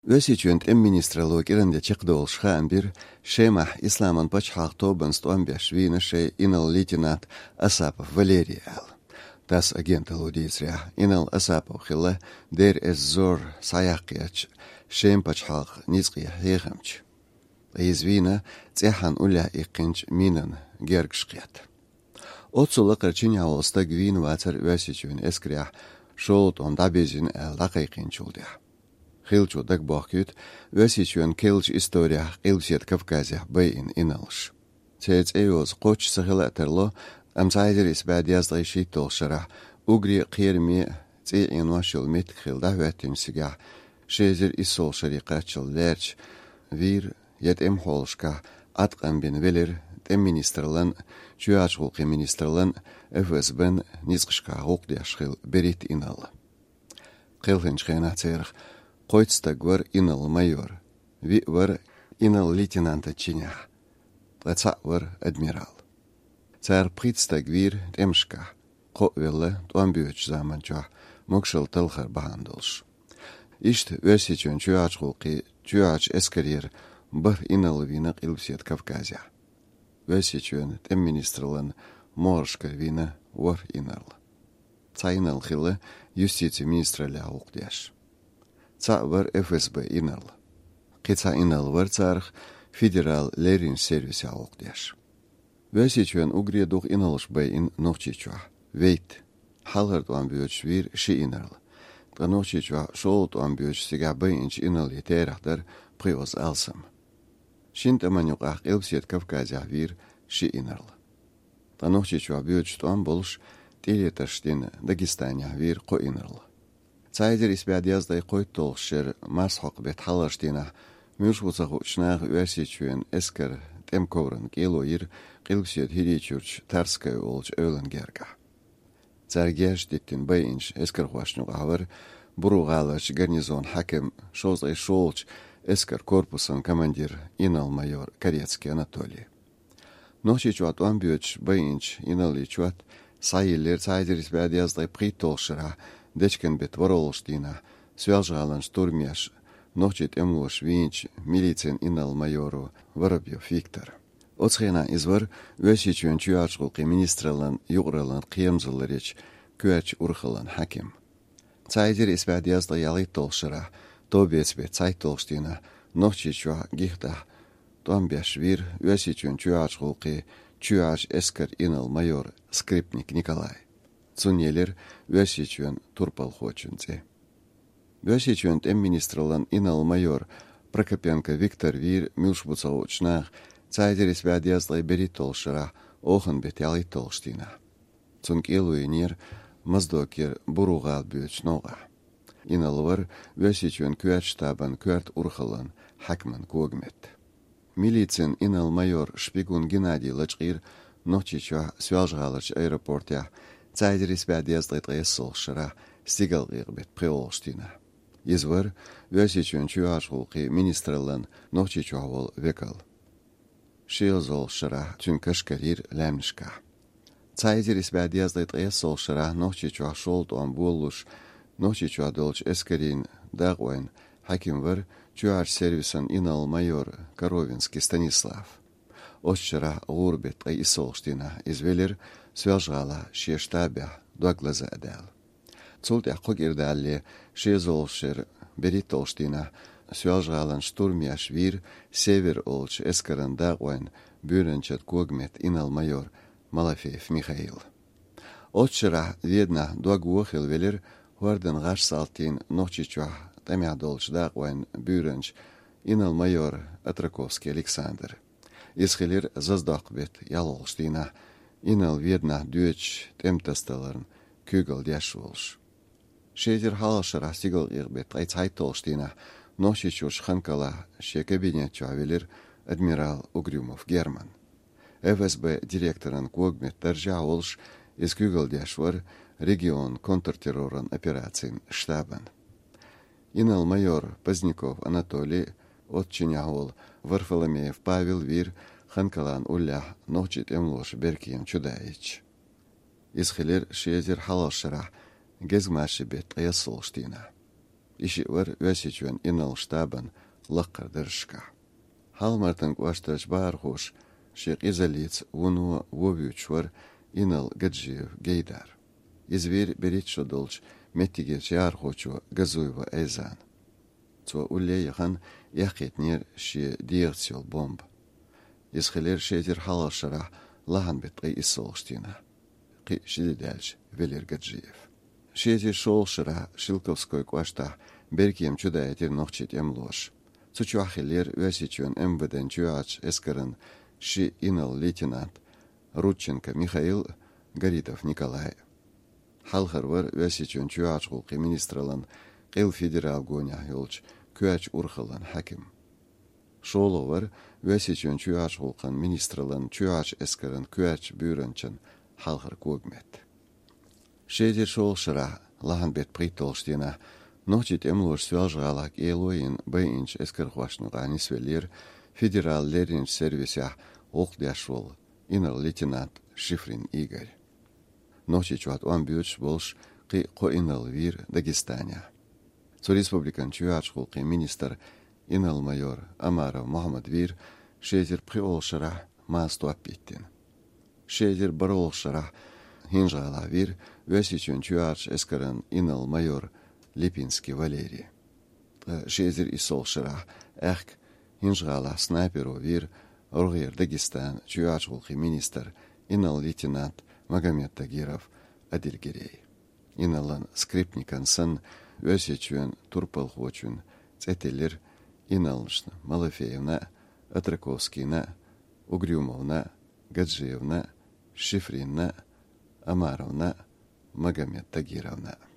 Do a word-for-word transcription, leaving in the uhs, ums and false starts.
Весичуент эм министралог иренде чекдол шхан бир шемах исламан пачхах тобан стомбяш винаше инал лейтенант Асапов Валерий ал. Das agent aludisria inal Asapov khilla der es zor sayaqiyach shem pachhach nizqi heghamch. Izvina tsehan ulla iqinch minan gergshqiyat. Otsulla qarchinya olsta gwin water vesichun eskriah shot on dabezin laqayqinchuldia. Khilchu dag bakhut vesichun kelch istoria qilchet Kavkazia bayin inalsh. Tsets eos qoch sahilaterlo أمسايدر إسباد يازدغي شيتول شرح أغري قيرمي تي إنواشل متخيل دهواتين سيقع شيزر إسول شريقاتشل ليرش وير يد إم حولشكا أتقن بين ويلر تم منسترلن جواج غوقي منسترلن أفوز بن نيزقشكا غوق دياشخيل بريت إنال قيلهن شخينا تيرخ قويتستاقور إنال مايور وي ور إنال ليتنانتا تشينيح تغتسا ور أدميرال Цар предстагвир темшка, ковелле туамбюч заманча, мокшел талхар бахандолш. Ишт весичун чуач гулки, чуач эскарьер, бар иналвина илсет Кавказя. Весичун тем министрлан моршка вина вар инал. Цайнал хиле юстиция министра ля уqдяш. Ца вар эф эс бэ инал. Кица инал вар царх федерал лерин сервис уqдяш. Весичуен угрия дух иналш бай ин нохчичуа. Вейт. Халхар дуан бюч вир ши инарл. Та нохчичуа шоу дуан бюч сига бай инч инал етерахдар привоз алсам. Шинта манюк ах илпсет Кавказя вир ши инарл. Та нохчичуа бюч дуан болш тилеташтин Дагестания вир ко инарл. Цайдер испяд яздай кой толшер масхок бет халаштина мюшвуцаху шнах весичуен эскер тем ковран келоир qilqsiet hirichurch tarskay olch ölengerga. Zargesh dittin bayinch esker khwashnu qavar burugalach garnizon hakem shozay sholch esker korpusan komandir inal mayor Karetsky Anatoly. Nochichwat ambyoch bayinch inali chwat sayiller saydiris badiazday pritolshra dechken bet vorolstina связжалан штурмяш ночит эмлош винч милицен инал майору Воробьев Виктор. Оцхена извар весичуен чуачгулки министрлан югралан қиемзылыреч күач урхалан хаким. Цайдер испяд язда яли толшыра, тобецбе цай толштина, нохчичуа гихта, томбяш вир весичуен чуачгулки чуач эскер инал майор скрипник Николай. Цунелер весичуен турпал хочунце. Весичуен тем министрлан инал майор Прокопенко Виктор вир милшбуцаучнах Цайдер испяд яздай бери толшыра, охын бет яли толштина. Цунк илуинер маздокер буругал бюч нога. Иналвар весичуен күат штабан күат урхалан хакман когмет. Милицин инал майор шпигун Геннадий Лачгир ночичуа свяжгалач аэропортя Цайдер испяд яздай тгессолшыра стигал гирбет приолштина. Извар весичуен чуашгулки министрлан ночичуа вол векал. Шилзол шара тюнкаш карир лямнишка. Цайдер испяд яздай тгессол шара ночичуа шолт он булуш ночичуа долч эскарин дагуэн хаким вар чуаш сервисан инал майор Коровинский Станислав. Ошчара гурбет тгессолштина извелер свяжгала шештабя дуаглаза адал. Цулт яқук ирдалли шезол шер беритолштина свяжгалан штурмяш вир север олч эскаран дагуэн бюренчат когмет инал майор Малафеев Михаил. Отчера видно дуагуохил велер варден гаш салтин ночичуа тамя долч дагуэн бюренч инал майор Атраковский Александр. Исхилер заздакбет ялолштина инал видно дюч темтасталарн күгал дяшволш. Шезер халашара сигал ирбет айцайтолштина ночичуш ханкала ше кабинет чавелер адмирал Угрюмов Герман. эф эс бэ директоран когмет таржа олш из күгылдяшвар регион контртерроран операциян штабан. Инал майор Поздняков Анатолий отчиняол Варфоломеев Павел вир ханкалан улля ночит эмлош Беркием Чудаич. Исхилер шезер халашара гезмаши бет ясолштина. иши вар весичвен инал штабан лаққардыршка. Халмартын кваштач бархуш, шеқ изалиц вуну вовючвар инал гаджиев гейдар. Изверь берет шодолч меттигеч ярхочу газуева эйзан. Цо улеяхан яхетнер ши диерцел бомб. Исхелер шетер халашара лахан бетқи иссолштина. Қи шидидальч велер гаджиев. Шетер шолшара Шилковской квашта беркием чудаетер нохчит эмлош. Цучуахелер весичвен эмбеден чуач эскарен ши инал лейтенант Рудченко Михаил, Гаритов Николай. Халхарвар весичвен чуач гулқи министралан қил федерал гоня юлч куач урхалан хаким. Шоловар весичвен чуач гулқан министралан чуач эскарен куач бюренчен халхар когмет. Шедер шолшара лахан бет притолштина нохчит эмлош свялжалак элоин бэинч эскархвашнугани свелер федерал леринч сервисях оқдяшвол инал лейтенант Шифрин Игорь. Нохчит чуат он бюч болш қи қо инал вир Дагестания. Цо республикан чуач гулқи министр инал майор Амаров Мохаммад вир шедер приолшара масту аппеттин. Шедер баролшара хинжала вир весичвен чуач эскарен инал майор Липинский Валерий. Шедер исолшара эхк хинжала снайперу вир Оргер Дагестан чуач гулқи министр инал лейтенант Магомед Тагиров Адильгерей. Иналан скрипникан сын весичвен турпалхочун цетелер иналшна Малафеевна, Атраковскийна, Угрюмовна, Гаджиевна, Шифринна, Амаровна, Магомед Тагировна.